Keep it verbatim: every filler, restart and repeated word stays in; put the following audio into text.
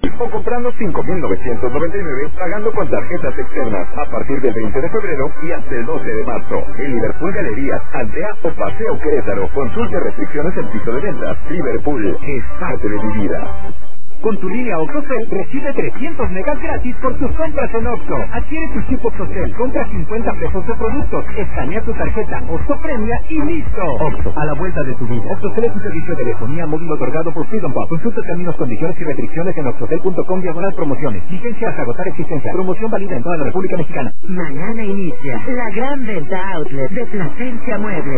O comprando cinco mil novecientos noventa y nueve pagando con tarjetas externas a partir del veinte de febrero y hasta el doce de marzo. En Liverpool Galerías, Aldea o Paseo Querétaro. Consulte restricciones en piso de ventas. Liverpool es parte de mi vida. Con tu línea OXXOCEL recibe trescientos megas gratis por tus compras en Oxxo. Adquiere tu chip OXXOCEL, compra cincuenta pesos de productos, escanea tu tarjeta Oxxo Premia y listo. Oxxo, a la vuelta de tu vida. OXXOCEL es un servicio de telefonía móvil otorgado por Freedom Pop. Consulta términos, condiciones y restricciones en oxxocel punto com diagonal promociones. Licencia hasta agotar existencia. Promoción válida en toda la República Mexicana. Mañana inicia la gran venta outlet de Plasencia Muebles.